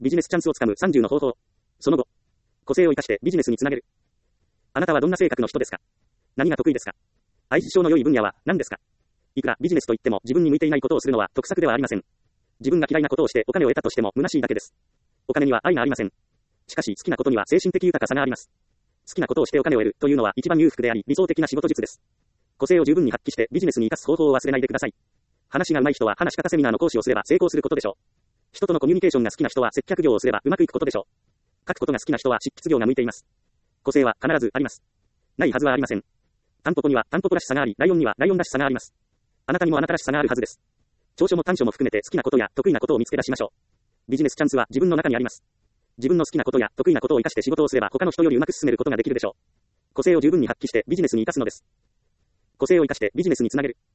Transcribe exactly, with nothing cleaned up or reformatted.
ビジネスチャンスをつかむさんじゅうの方法。その後、個性を生かしてビジネスにつなげる。あなたはどんな性格の人ですか？何が得意ですか？相性の良い分野は何ですか？いくらビジネスといっても自分に向いていないことをするのは得策ではありません。自分が嫌いなことをしてお金を得たとしても虚しいだけです。お金には愛がありません。しかし好きなことには精神的豊かさがあります。好きなことをしてお金を得るというのは一番裕福であり理想的な仕事術です。個性を十分に発揮してビジネスに生かす方法を忘れないでください。話が上手い人は話し方セミナーの講師をすれば成功することでしょう。人とのコミュニケーションが好きな人は接客業をすればうまくいくことでしょう。書くことが好きな人は執筆業が向いています。個性は必ずあります。ないはずはありません。タンポポにはタンポポらしさがあり、ライオンにはライオンらしさがあります。あなたにもあなたらしさがあるはずです。長所も短所も含めて好きなことや得意なことを見つけ出しましょう。ビジネスチャンスは自分の中にあります。自分の好きなことや得意なことを生かして仕事をすれば他の人よりうまく進めることができるでしょう。個性を十分に発揮してビジネスに生かすのです。個性を生かしてビジネスにつなげる。